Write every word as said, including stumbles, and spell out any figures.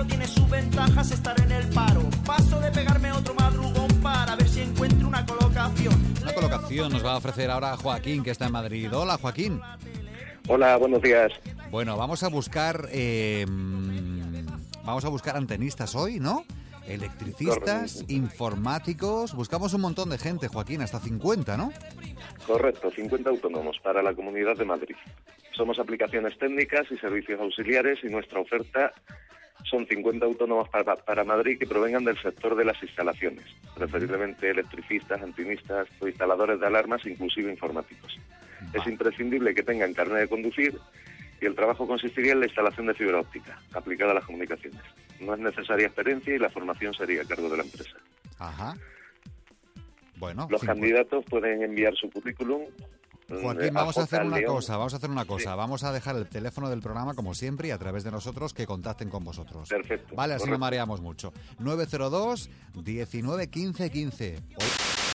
pero tiene sus ventajas estar en el paro. Paso de pegarme otro madrugón para ver si encuentro una colocación. Una colocación nos va a ofrecer ahora Joaquín, que está en Madrid. Hola, Joaquín. Hola, buenos días. Bueno, vamos a buscar eh, vamos a buscar antenistas hoy, ¿no? Electricistas, Correcto. Informáticos, buscamos un montón de gente, Joaquín, hasta cincuenta, ¿no? Correcto, cincuenta autónomos para la Comunidad de Madrid. Somos aplicaciones técnicas y servicios auxiliares y nuestra oferta son cincuenta autónomos para, para Madrid que provengan del sector de las instalaciones, preferiblemente electricistas, antenistas o instaladores de alarmas, inclusive informáticos. Va. Es imprescindible que tengan carnet de conducir y el trabajo consistiría en la instalación de fibra óptica aplicada a las comunicaciones. No es necesaria experiencia y la formación sería a cargo de la empresa. Ajá. Bueno, Los cincuenta. candidatos pueden enviar su currículum. Joaquín, vamos a hacer una León. cosa, vamos a hacer una cosa. Sí. Vamos a dejar el teléfono del programa, como siempre, y a través de nosotros que contacten con vosotros. Perfecto. Vale, así no Correcto. mareamos mucho. nueve cero dos, diecinueve, quince, quince. Hoy-